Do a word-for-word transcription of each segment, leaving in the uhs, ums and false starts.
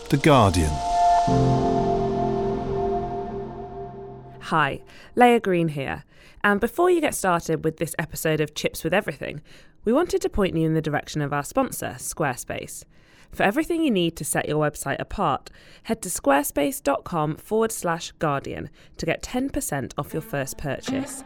The Guardian. Hi, Leah Green here. And before you get started with this episode of Chips with Everything, we wanted to point you in the direction of our sponsor, Squarespace. For everything you need to set your website apart, head to squarespace.com forward slash Guardian to get ten percent off your first purchase.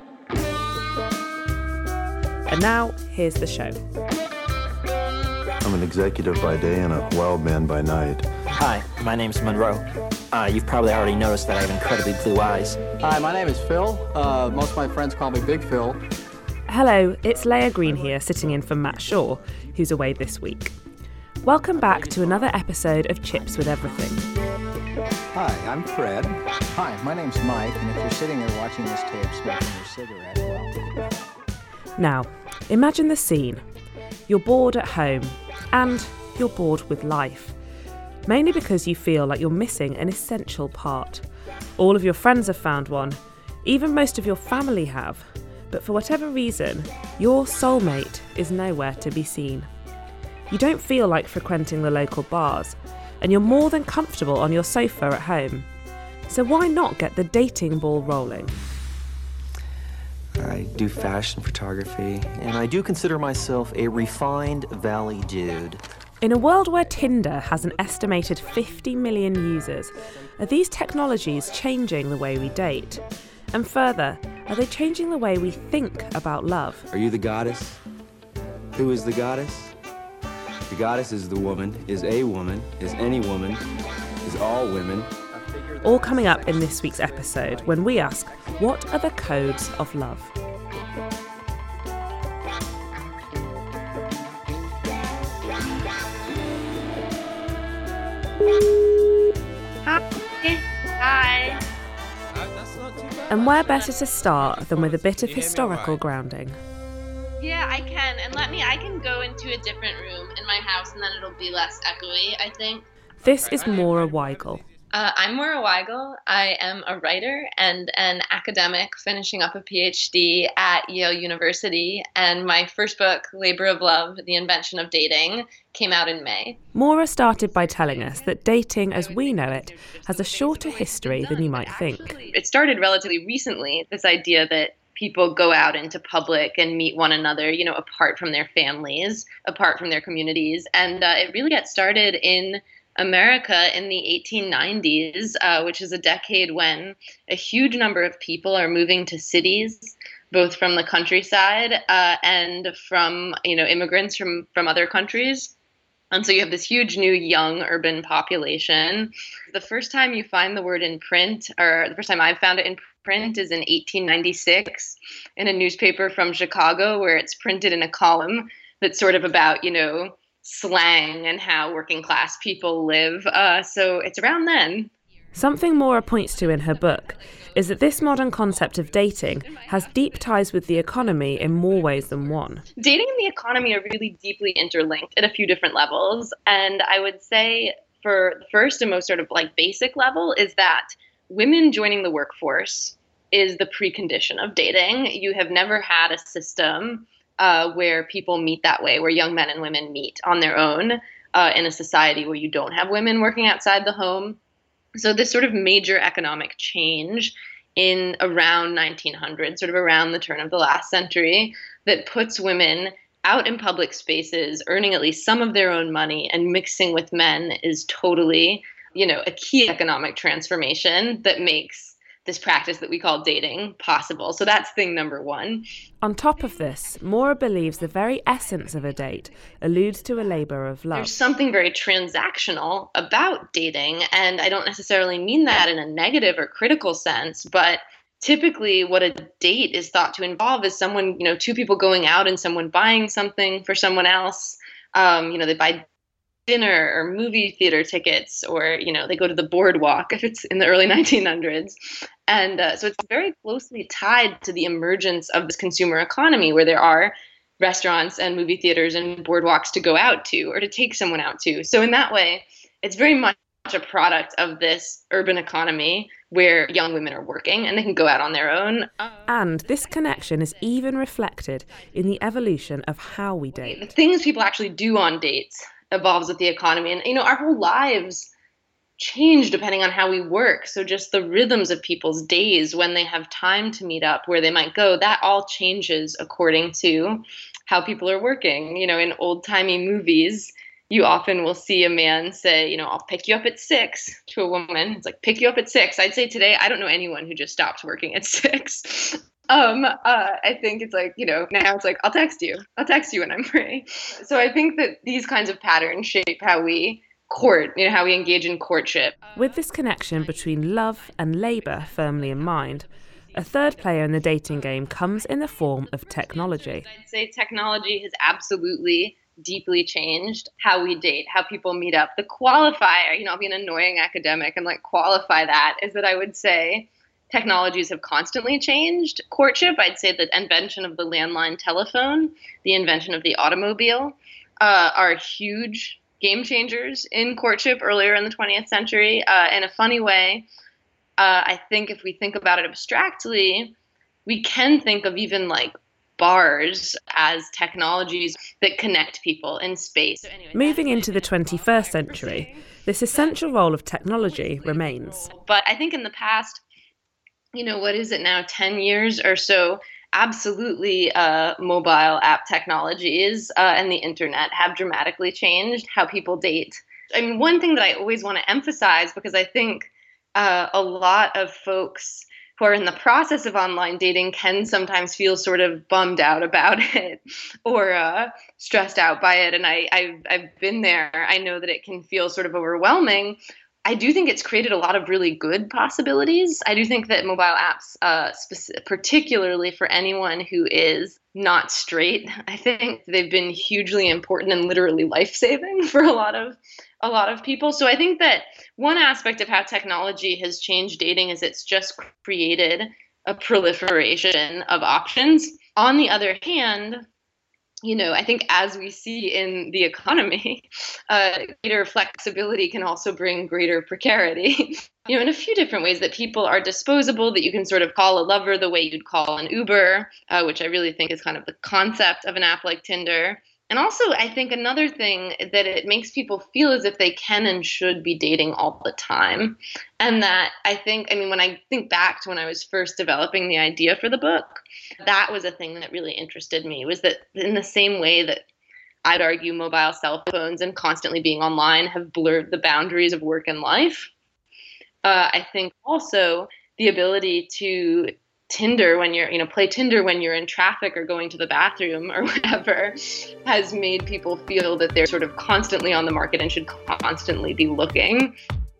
And now, here's the show. I'm an executive by day and a wild man by night. Hi, my name's Monroe. Uh, you've probably already noticed that I have incredibly blue eyes. Hi, my name is Phil. Uh, most of my friends call me Big Phil. Hello, it's Leah Green here, sitting in for Matt Shaw, who's away this week. Welcome back to another episode of Chips with Everything. Hi, I'm Fred. Hi, my name's Mike, and if you're sitting there watching this tape smoking your cigarette, well... Now, imagine the scene. You're bored at home, and you're bored with life. Mainly because you feel like you're missing an essential part. All of your friends have found one, even most of your family have, but for whatever reason, your soulmate is nowhere to be seen. You don't feel like frequenting the local bars, and you're more than comfortable on your sofa at home. So why not get the dating ball rolling? I do fashion photography, and I do consider myself a refined valley dude. In a world where Tinder has an estimated fifty million users, are these technologies changing the way we date? And further, are they changing the way we think about love? Are you the goddess? Who is the goddess? The goddess is the woman, is a woman, is any woman, is all women. All coming up in this week's episode when we ask, what are the codes of love? Hi. And where better to start than with a bit of historical grounding? Yeah, I can. And let me, I can go into a different room in my house and then it'll be less echoey, I think. This is Maura Weigel. Uh, I'm Maura Weigel. I am a writer and an academic finishing up a PhD at Yale University. And my first book, Labor of Love, The Invention of Dating, came out in May. Maura started by telling us that dating as we know it has a shorter history than you might think. It started relatively recently, this idea that people go out into public and meet one another, you know, apart from their families, apart from their communities. And uh, it really got started in America in the eighteen nineties, uh, which is a decade when a huge number of people are moving to cities, both from the countryside uh, and from, you know, immigrants from, from other countries. And so you have this huge new young urban population. The first time you find the word in print, or the first time I've found it in print, is in eighteen ninety-six in a newspaper from Chicago, where it's printed in a column that's sort of about, you know, slang and how working class people live. Uh, so it's around then. Something Maura points to in her book is that this modern concept of dating has deep ties with the economy in more ways than one. Dating and the economy are really deeply interlinked at a few different levels. And I would say for the first and most sort of like basic level is that women joining the workforce is the precondition of dating. You have never had a system Uh, where people meet that way, where young men and women meet on their own uh, in a society where you don't have women working outside the home. So this sort of major economic change in around nineteen hundred, sort of around the turn of the last century, that puts women out in public spaces, earning at least some of their own money and mixing with men is totally, you know, a key economic transformation that makes this practice that we call dating possible. So that's thing number one. On top of this, Maura believes the very essence of a date alludes to a labour of love. There's something very transactional about dating, and I don't necessarily mean that in a negative or critical sense, but typically what a date is thought to involve is someone, you know, two people going out and someone buying something for someone else. Um, you know, they buy dinner or movie theater tickets, or, you know, they go to the boardwalk if it's in the early nineteen hundreds. And uh, so it's very closely tied to the emergence of this consumer economy where there are restaurants and movie theaters and boardwalks to go out to or to take someone out to. So in that way, it's very much a product of this urban economy where young women are working and they can go out on their own. And this connection is even reflected in the evolution of how we date. The things people actually do on dates evolves with the economy. And, you know, our whole lives change depending on how we work. So just the rhythms of people's days, when they have time to meet up, where they might go, that all changes according to how people are working. You know, in old-timey movies, you often will see a man say, you know, I'll pick you up at six to a woman. It's like, pick you up at six. I'd say today, I don't know anyone who just stopped working at six. Um, uh, I think it's like, you know, now it's like, I'll text you. I'll text you when I'm free. So I think that these kinds of patterns shape how we court, you know, how we engage in courtship. With this connection between love and labour firmly in mind, a third player in the dating game comes in the form of technology. I'd say technology has absolutely deeply changed how we date, how people meet up. The qualifier, you know, I'll be an annoying academic and like qualify that, is that I would say technologies have constantly changed courtship. I'd say the invention of the landline telephone, the invention of the automobile, uh, are huge game changers in courtship earlier in the twentieth century. Uh, in a funny way, uh, I think if we think about it abstractly, we can think of even like bars as technologies that connect people in space. So anyway, Moving into the twenty-first century, this essential role of technology remains. But I think in the past, you know, what is it now, ten years or so, absolutely uh, mobile app technologies uh, and the internet have dramatically changed how people date. I mean, one thing that I always want to emphasize, because I think uh, a lot of folks who are in the process of online dating can sometimes feel sort of bummed out about it or uh, stressed out by it. And I, I've, I've been there. I know that it can feel sort of overwhelming. I do think it's created a lot of really good possibilities. I do think that mobile apps, uh, spec- particularly for anyone who is not straight, I think they've been hugely important and literally life-saving for a lot of a lot of people. So I think that one aspect of how technology has changed dating is it's just created a proliferation of options. On the other hand, you know, I think as we see in the economy, uh, greater flexibility can also bring greater precarity, you know, in a few different ways, that people are disposable, that you can sort of call a lover the way you'd call an Uber, uh, which I really think is kind of the concept of an app like Tinder. And also, I think another thing that it makes people feel as if they can and should be dating all the time. And that I think, I mean, when I think back to when I was first developing the idea for the book, that was a thing that really interested me, was that in the same way that I'd argue mobile cell phones and constantly being online have blurred the boundaries of work and life, uh, I think also the ability to Tinder when you're, you know, play Tinder when you're in traffic or going to the bathroom or whatever, has made people feel that they're sort of constantly on the market and should constantly be looking.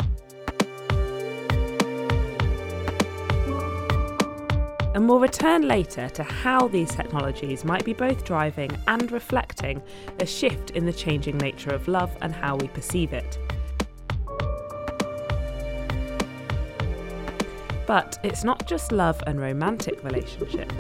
And we'll return later to how these technologies might be both driving and reflecting a shift in the changing nature of love and how we perceive it. But it's not just love and romantic relationships.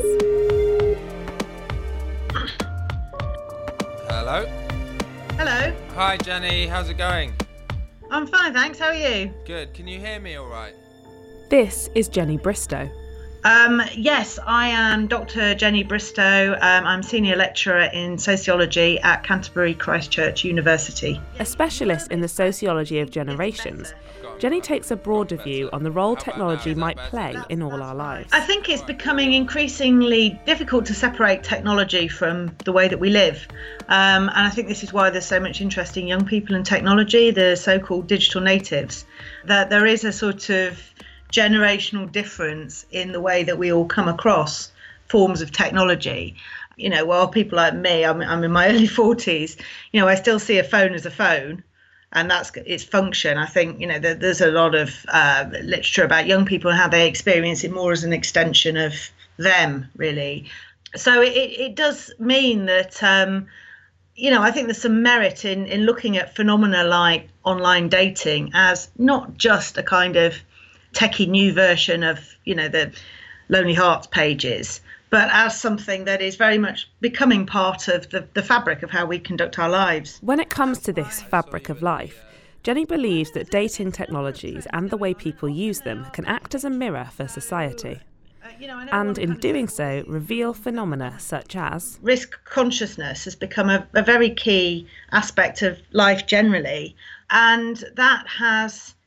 Hello. Hello. Hi, Jenny. How's it going? I'm fine, thanks. How are you? Good. Can you hear me all right? This is Jenny Bristow. Um, yes, I am Doctor Jenny Bristow. Um, I'm Senior Lecturer in Sociology at Canterbury Christ Church University. A specialist in the sociology of generations, Jenny takes a broader view on the role technology might play in all our lives. I think it's becoming increasingly difficult to separate technology from the way that we live. Um, and I think this is why there's so much interest in young people and technology, the so-called digital natives, that there is a sort of generational difference in the way that we all come across forms of technology. You know, while people like me, I'm, I'm in my early forties, you know, I still see a phone as a phone, and that's its function. I think, you know, there, there's a lot of uh, literature about young people and how they experience it more as an extension of them, really. So it, it does mean that, um, you know, I think there's some merit in, in looking at phenomena like online dating as not just a kind of techie new version of, you know, the Lonely Hearts pages, but as something that is very much becoming part of the, the fabric of how we conduct our lives. When it comes to this fabric of life, Jenny believes that dating technologies and the way people use them can act as a mirror for society. And in doing so, reveal phenomena such as risk consciousness has become a, a very key aspect of life generally, and that has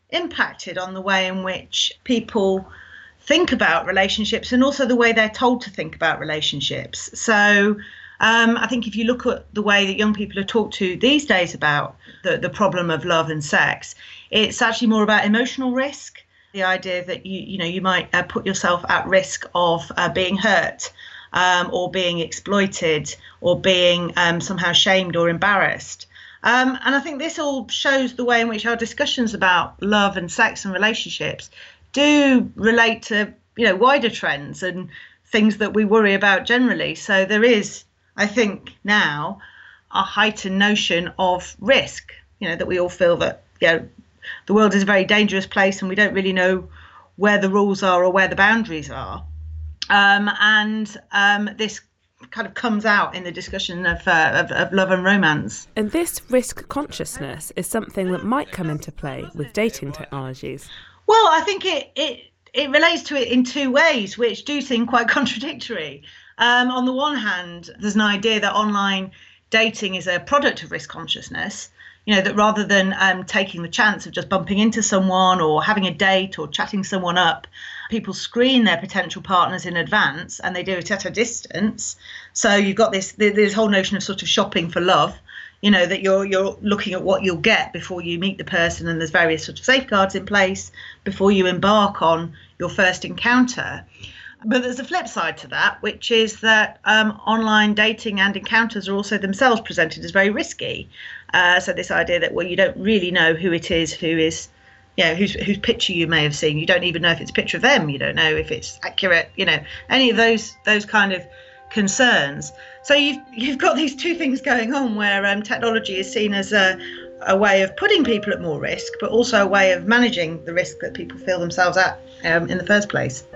impacted on the way in which people think about relationships and also the way they're told to think about relationships. So um, I think if you look at the way that young people are talked to these days about the, the problem of love and sex, it's actually more about emotional risk. The idea that you you know you might uh, put yourself at risk of uh, being hurt um, or being exploited or being um, somehow shamed or embarrassed. Um, and I think this all shows the way in which our discussions about love and sex and relationships do relate to, you know, wider trends and things that we worry about generally. So there is, I think, now a heightened notion of risk, you know, that we all feel that, you know, the world is a very dangerous place and we don't really know where the rules are or where the boundaries are. Um, and um, this kind of comes out in the discussion of, uh, of, of love and romance. And this risk consciousness is something that might come into play with dating technologies. Well, I think it it, it relates to it in two ways, which do seem quite contradictory. Um, on the one hand, there's an idea that online dating is a product of risk consciousness, you know, that rather than um, taking the chance of just bumping into someone or having a date or chatting someone up, people screen their potential partners in advance and they do it at a distance. So you've got this this whole notion of sort of shopping for love, you know, that you're you're looking at what you'll get before you meet the person, and there's various sort of safeguards in place before you embark on your first encounter. But there's a flip side to that, which is that um, online dating and encounters are also themselves presented as very risky. Uh, so this idea that, well, you don't really know who it is, who is, you know, whose whose picture you may have seen. You don't even know if it's a picture of them. You don't know if it's accurate. You know, any of those those kind of concerns. So you've you've got these two things going on where um, technology is seen as a a way of putting people at more risk, but also a way of managing the risk that people feel themselves at um, in the first place.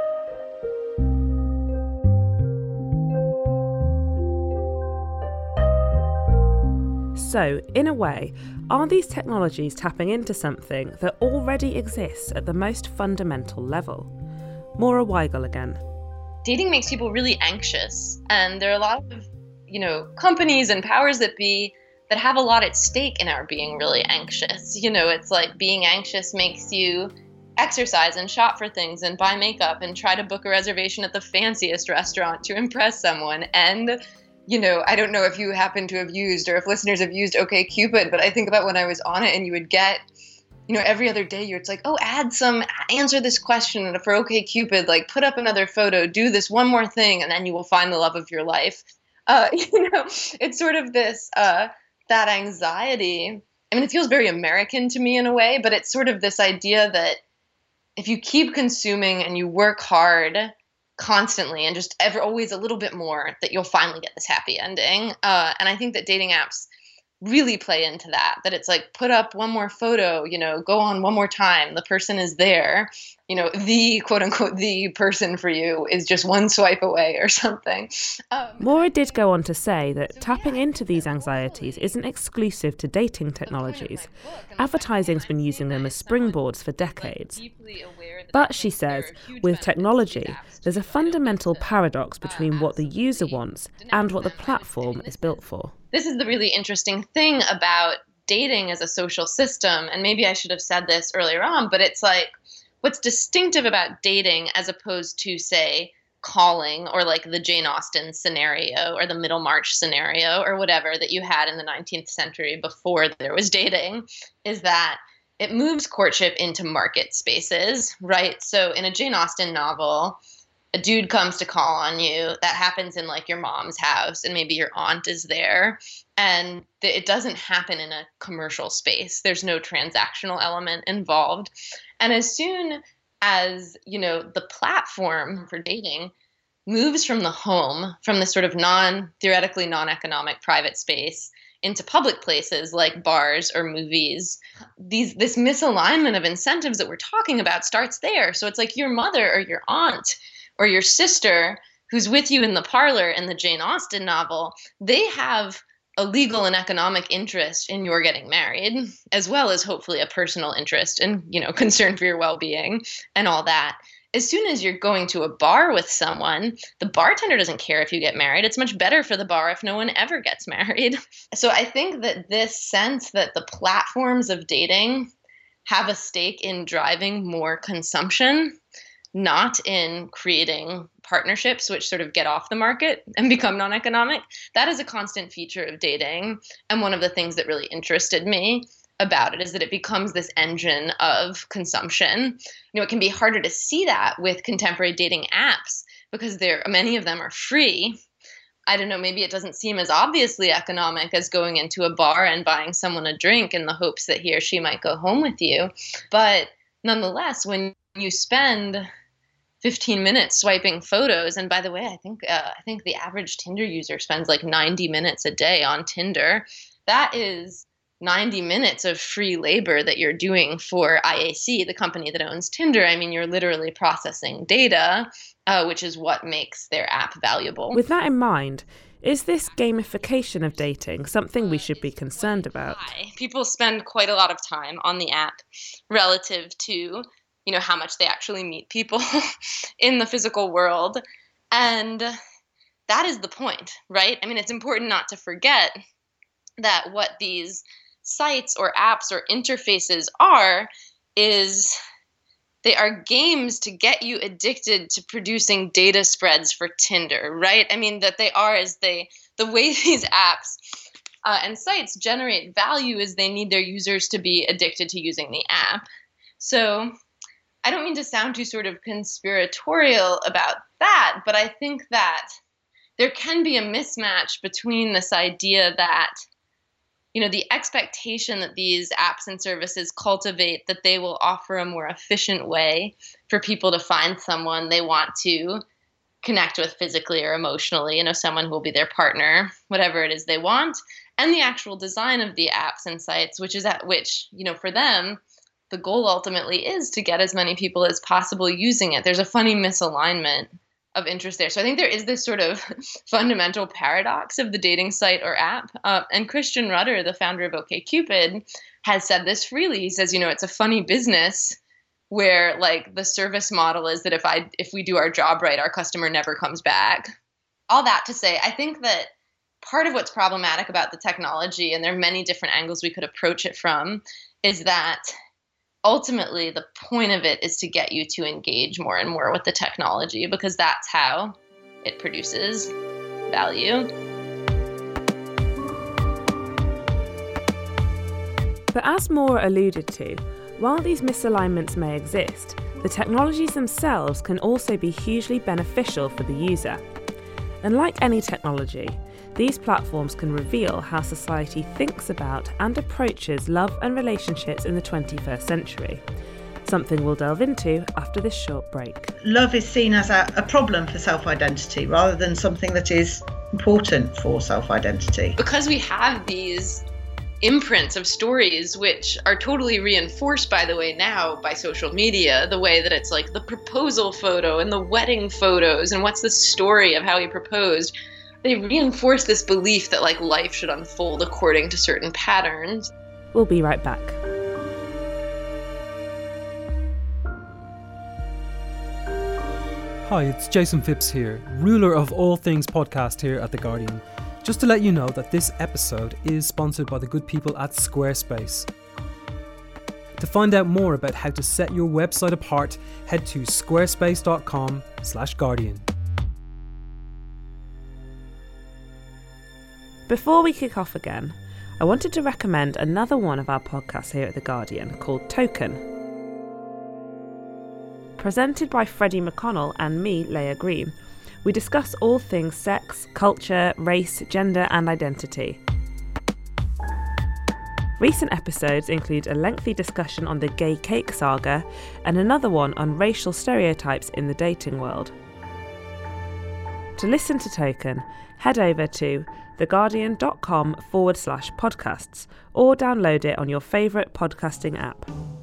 So, in a way, are these technologies tapping into something that already exists at the most fundamental level? Maura Weigel again. Dating makes people really anxious, and there are a lot of, you know, companies and powers that be that have a lot at stake in our being really anxious. You know, it's like being anxious makes you exercise and shop for things and buy makeup and try to book a reservation at the fanciest restaurant to impress someone. And you know, I don't know if you happen to have used or if listeners have used OkCupid, but I think about when I was on it and you would get, you know, every other day you're, it's like, oh, add some, answer this question for OkCupid, like put up another photo, do this one more thing, and then you will find the love of your life. Uh, you know, it's sort of this, uh, that anxiety. I mean, it feels very American to me in a way, but it's sort of this idea that if you keep consuming and you work hard constantly and just ever always a little bit more, that you'll finally get this happy ending. Uh, and I think that dating apps really play into that, that it's like, put up one more photo, you know, go on one more time. The person is there, you know, the quote unquote, the person for you is just one swipe away or something. Um, Maura did go on to say that tapping into these anxieties isn't exclusive to dating technologies. Advertising's been using them as springboards for decades. But she says, with technology, there's a fundamental paradox between what the user wants and what the platform is built for. This is the really interesting thing about dating as a social system, and maybe I should have said this earlier on, but it's like what's distinctive about dating as opposed to, say, calling or like the Jane Austen scenario or the Middlemarch scenario or whatever that you had in the nineteenth century before there was dating, is that it moves courtship into market spaces, right? So in a Jane Austen novel, a dude comes to call on you. That happens in like your mom's house and maybe your aunt is there. And th- it doesn't happen in a commercial space. There's no transactional element involved. And as soon as, you know, the platform for dating moves from the home, from this sort of non, theoretically non-economic private space into public places like bars or movies, these this misalignment of incentives that we're talking about starts there. So it's like your mother or your aunt or your sister who's with you in the parlor in the Jane Austen novel, they have a legal and economic interest in your getting married, as well as hopefully a personal interest and, you know, concern for your well-being and all that. As soon as you're going to a bar with someone, the bartender doesn't care if you get married. It's much better for the bar if no one ever gets married. So I think that this sense that the platforms of dating have a stake in driving more consumption, not in creating partnerships which sort of get off the market and become non-economic. That is a constant feature of dating. And one of the things that really interested me about it is that it becomes this engine of consumption. You know, it can be harder to see that with contemporary dating apps because there many of them are free. I don't know, maybe it doesn't seem as obviously economic as going into a bar and buying someone a drink in the hopes that he or she might go home with you. But nonetheless, when you spend fifteen minutes swiping photos, and by the way, I think uh, I think the average Tinder user spends like ninety minutes a day on Tinder. That is ninety minutes of free labor that you're doing for I A C, the company that owns Tinder. I mean, you're literally processing data, uh, which is what makes their app valuable. With that in mind, is this gamification of dating something we should be concerned about? People spend quite a lot of time on the app relative to, you know, how much they actually meet people in the physical world. And that is the point, right? I mean, it's important not to forget that what these sites or apps or interfaces are is they are games to get you addicted to producing data spreads for Tinder, right? I mean, that they are is they the way these apps uh, and sites generate value is they need their users to be addicted to using the app. So I don't mean to sound too sort of conspiratorial about that, but I think that there can be a mismatch between this idea that, you know, the expectation that these apps and services cultivate that they will offer a more efficient way for people to find someone they want to connect with physically or emotionally, you know, someone who will be their partner, whatever it is they want, and the actual design of the apps and sites, which is at which, you know, for them, the goal ultimately is to get as many people as possible using it. There's a funny misalignment of interest there. So I think there is this sort of fundamental paradox of the dating site or app. Uh, and Christian Rudder, the founder of OkCupid, has said this freely. He says, you know, it's a funny business where like the service model is that if I if we do our job right, our customer never comes back. All that to say, I think that part of what's problematic about the technology, and there are many different angles we could approach it from, is that ultimately the point of it is to get you to engage more and more with the technology, because that's how it produces value. But as Maura alluded to, while these misalignments may exist, the technologies themselves can also be hugely beneficial for the user. And like any technology, these platforms can reveal how society thinks about and approaches love and relationships in the twenty-first century, something we'll delve into after this short break. Love is seen as a, a problem for self-identity rather than something that is important for self-identity. Because we have these imprints of stories which are totally reinforced, by the way, now by social media, the way that it's like the proposal photo and the wedding photos and what's the story of how he proposed. They reinforce this belief that like life should unfold according to certain patterns. We'll be right back. Hi, it's Jason Phipps here, ruler of all things podcast here at The Guardian. Just to let you know that this episode is sponsored by the good people at Squarespace. To find out more about how to set your website apart, head to squarespace.com slash guardian. Before we kick off again, I wanted to recommend another one of our podcasts here at The Guardian called Token. Presented by Freddie McConnell and me, Leah Green, we discuss all things sex, culture, race, gender and identity. Recent episodes include a lengthy discussion on the gay cake saga and another one on racial stereotypes in the dating world. To listen to Token, head over to theguardian.com forward slash podcasts or download it on your favourite podcasting app.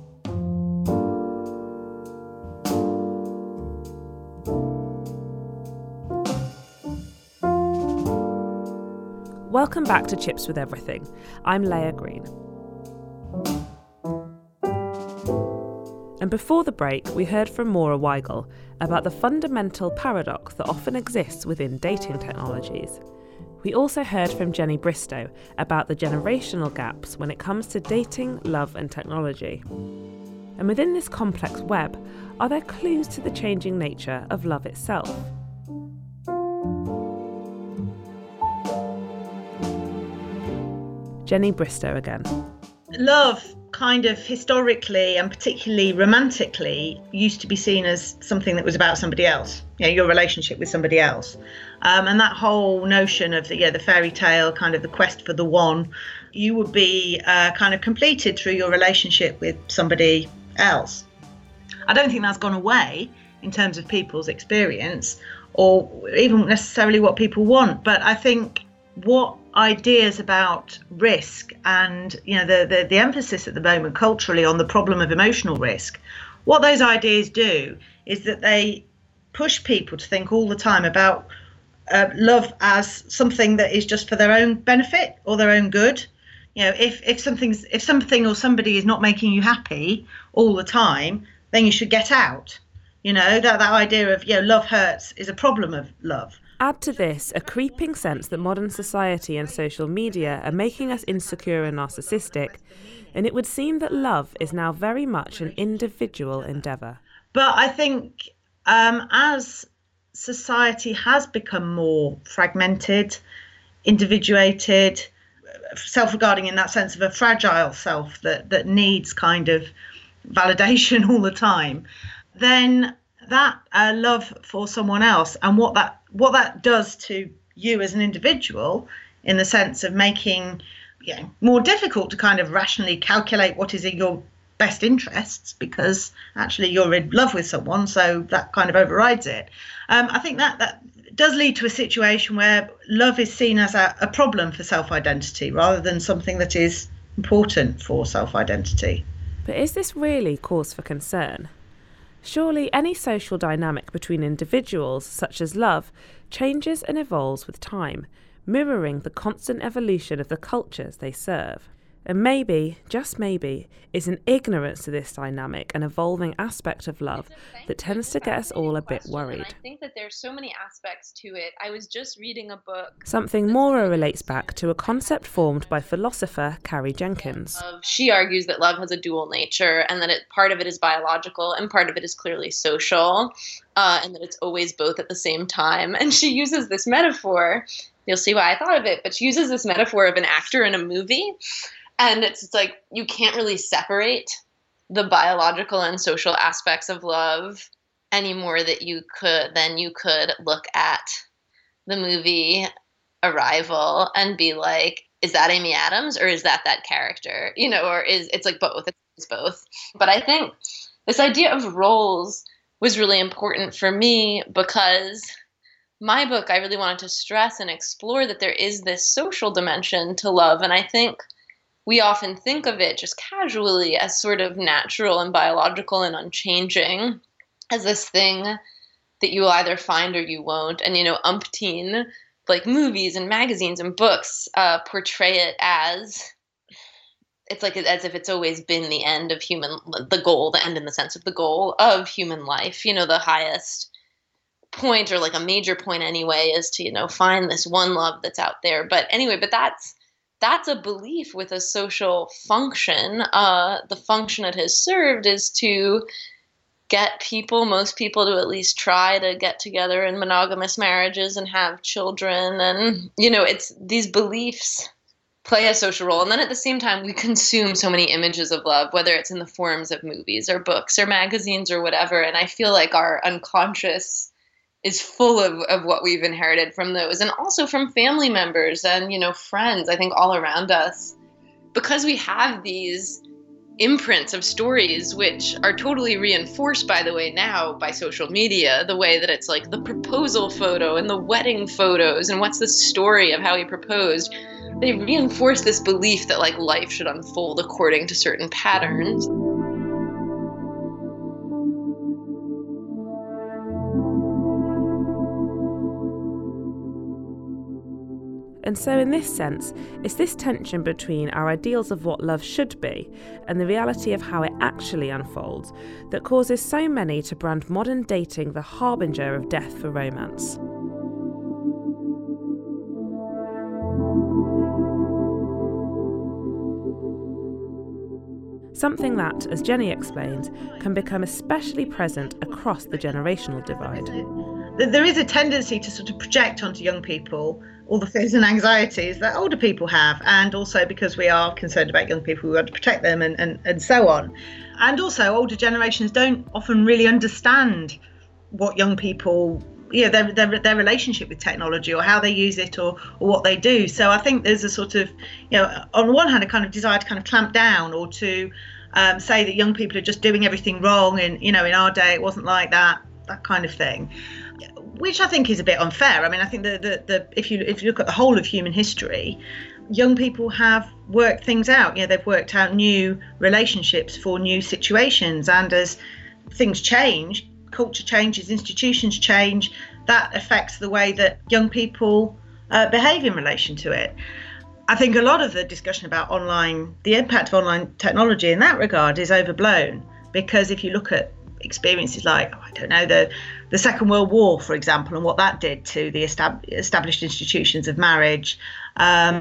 Welcome back to Chips with Everything. I'm Leah Green. And before the break, we heard from Maura Weigel about the fundamental paradox that often exists within dating technologies. We also heard from Jenny Bristow about the generational gaps when it comes to dating, love and technology. And within this complex web, are there clues to the changing nature of love itself? Jenny Bristow again. Love, kind of historically and particularly romantically, used to be seen as something that was about somebody else, you know, your relationship with somebody else. Um, and that whole notion of the, yeah, the fairy tale, kind of the quest for the one, you would be uh, kind of completed through your relationship with somebody else. I don't think that's gone away in terms of people's experience or even necessarily what people want. But I think what ideas about risk and, you know, the, the, the emphasis at the moment culturally on the problem of emotional risk, what those ideas do is that they push people to think all the time about uh, love as something that is just for their own benefit or their own good. You know, if, if something's if something or somebody is not making you happy all the time, then you should get out. You know, that, that idea of, you know, love hurts is a problem of love. Add to this a creeping sense that modern society and social media are making us insecure and narcissistic, and it would seem that love is now very much an individual endeavour. But I think um, as society has become more fragmented, individuated, self-regarding in that sense of a fragile self that, that needs kind of validation all the time, then that uh, love for someone else and what that what that does to you as an individual in the sense of making, you know, more difficult to kind of rationally calculate what is in your best interests because actually you're in love with someone, so that kind of overrides it. Um, I think that that does lead to a situation where love is seen as a, a problem for self-identity rather than something that is important for self-identity. But is this really cause for concern? Surely any social dynamic between individuals, such as love, changes and evolves with time, mirroring the constant evolution of the cultures they serve. And maybe, just maybe, it's an ignorance to this dynamic and evolving aspect of love that tends to get us all a bit worried. I think that there's so many aspects to it. I was just reading a book. Something Maura relates back to a concept formed by philosopher Carrie Jenkins. She argues that love has a dual nature and that it, part of it is biological and part of it is clearly social, uh, and that it's always both at the same time. And she uses this metaphor. You'll see why I thought of it, but she uses this metaphor of an actor in a movie. And it's, it's like you can't really separate the biological and social aspects of love any more that you could than you could look at the movie Arrival and be like, is that Amy Adams or is that that character? You know, or is it's like both. It's both. But I think this idea of roles was really important for me because my book, I really wanted to stress and explore that there is this social dimension to love. And I think we often think of it just casually as sort of natural and biological and unchanging, as this thing that you will either find or you won't. And, you know, umpteen, like, movies and magazines and books uh, portray it as, it's like as if it's always been the end of human, the goal, the end in the sense of the goal of human life. You know, the highest point, or like a major point anyway, is to, you know, find this one love that's out there. But anyway, but that's, That's a belief with a social function. Uh, the function it has served is to get people, most people, to at least try to get together in monogamous marriages and have children. And, you know, it's these beliefs play a social role. And then at the same time, we consume so many images of love, whether it's in the forms of movies or books or magazines or whatever. And I feel like our unconscious is full of, of what we've inherited from those, and also from family members and, you know, friends, I think all around us, because we have these imprints of stories, which are totally reinforced, by the way, now by social media, the way that it's like the proposal photo and the wedding photos and what's the story of how he proposed. They reinforce this belief that like life should unfold according to certain patterns. And so in this sense, it's this tension between our ideals of what love should be and the reality of how it actually unfolds that causes so many to brand modern dating the harbinger of death for romance. something that, as Jenny explains, can become especially present across the generational divide. There is a tendency to sort of project onto young people all the fears and anxieties that older people have, and also because we are concerned about young people, we want to protect them and, and, and so on. And also older generations don't often really understand what young people, you know, their, their, their relationship with technology or how they use it or, or what they do. So I think there's a sort of, you know, on the one hand, a kind of desire to kind of clamp down or to um, say that young people are just doing everything wrong and, you know, in our day it wasn't like that, that kind of thing, which I think is a bit unfair. I mean, I think that the, the, if you if you look at the whole of human history, young people have worked things out. You know, they've worked out new relationships for new situations, and as things change, culture changes, institutions change, that affects the way that young people uh, behave in relation to it. I think a lot of the discussion about online, the impact of online technology in that regard is overblown, because if you look at experiences like, oh, I don't know, the the Second World War, for example, and what that did to the estab- established institutions of marriage. Um,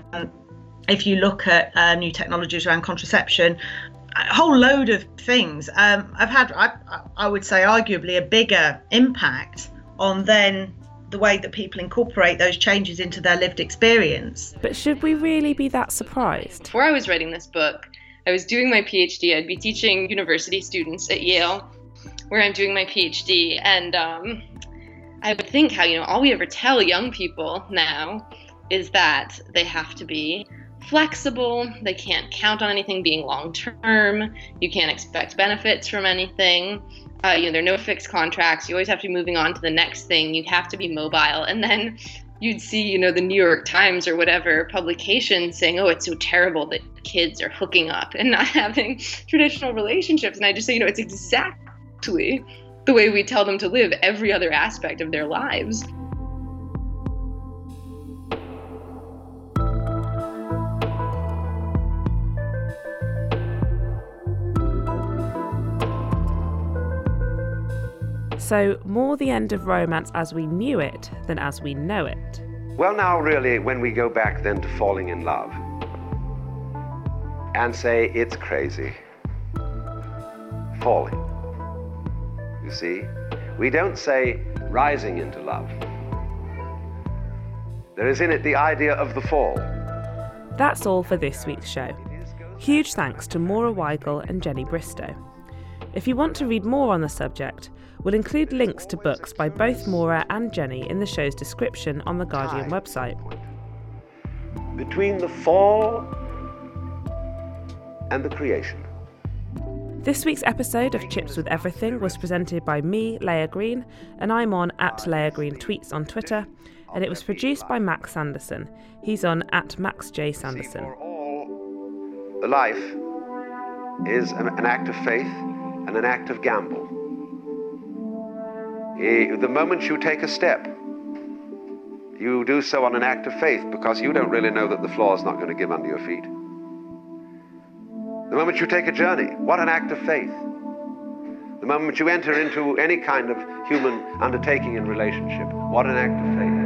if you look at uh, new technologies around contraception, a whole load of things um, have had, I, I would say, arguably a bigger impact on then the way that people incorporate those changes into their lived experience. But should we really be that surprised? Before I was writing this book, I was doing my PhD. I'd be teaching university students at Yale, where I'm doing my PhD, and um, I would think how, you know, all we ever tell young people now is that they have to be flexible, they can't count on anything being long-term, you can't expect benefits from anything, uh, you know, there are no fixed contracts, you always have to be moving on to the next thing, you have to be mobile, and then you'd see, you know, the New York Times or whatever publication saying, oh, it's so terrible that kids are hooking up and not having traditional relationships, and I just say, you know, it's exactly the way we tell them to live every other aspect of their lives. So, more the end of romance as we knew it than as we know it. Well, now, really, when we go back then to falling in love and say it's crazy, falling. You see, we don't say rising into love. There is in it the idea of the fall. That's all for this week's show. Huge thanks to Maura Weigel and Jenny Bristow. If you want to read more on the subject, we'll include links to books by both Maura and Jenny in the show's description on the Guardian website. Between the fall and the creation. This week's episode of Chips with Everything was presented by me, Leah Green, and I'm on at Leah Green Tweets on Twitter, and it was produced by Max Sanderson. He's on at Max J Sanderson. See, for all, the life is an act of faith and an act of gamble. The moment you take a step, you do so on an act of faith because you don't really know that the floor is not going to give under your feet. The moment you take a journey, what an act of faith. The moment you enter into any kind of human undertaking in relationship, what an act of faith.